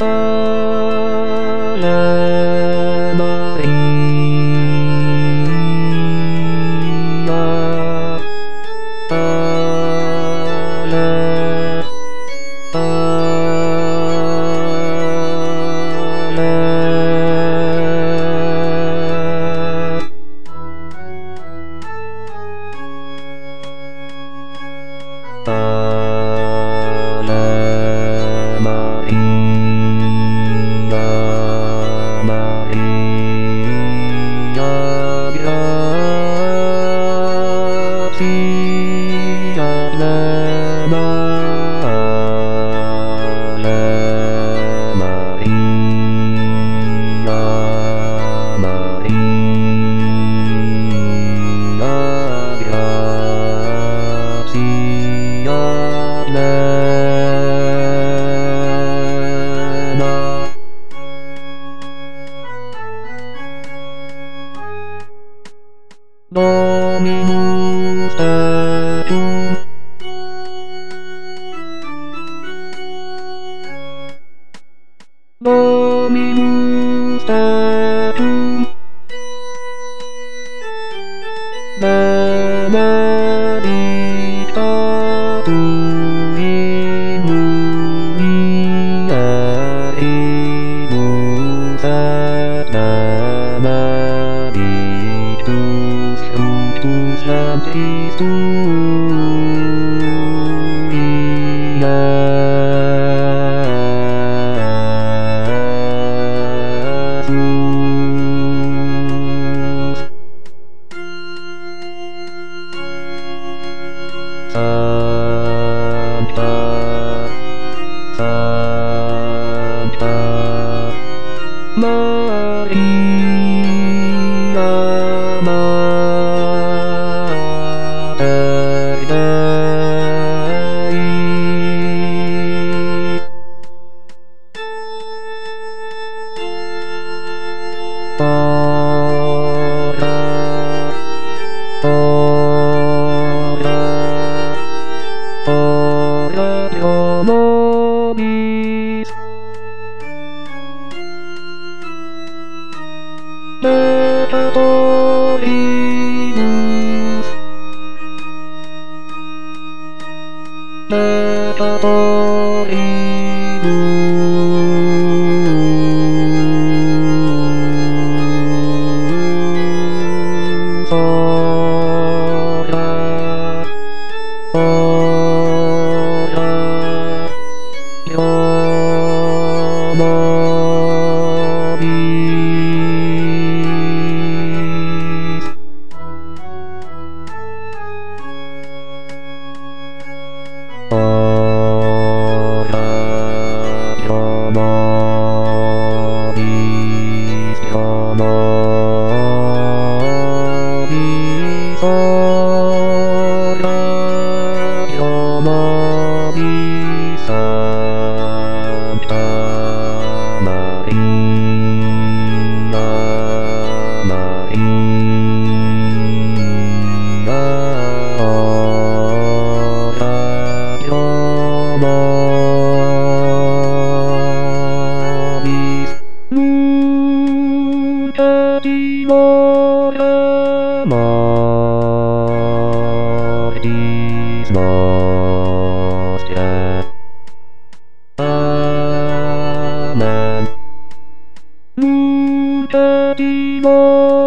Dominus tecum. Dominus tecum. Benedicta tu in mulieribus et benedictus fructus ventris tui, Sancta, Sancta Maria, Mater Dei. Ora, ora, ora pro nobis. Peccatoribus, peccatoribus. Ora, ora pro nobis. Ora pro nobis, pro nobis. Ora pro nobis. Sancta Maria, Maria, ora pro nobis. Nunc et in hora mortis nostrae. Amen. Nunc et in hora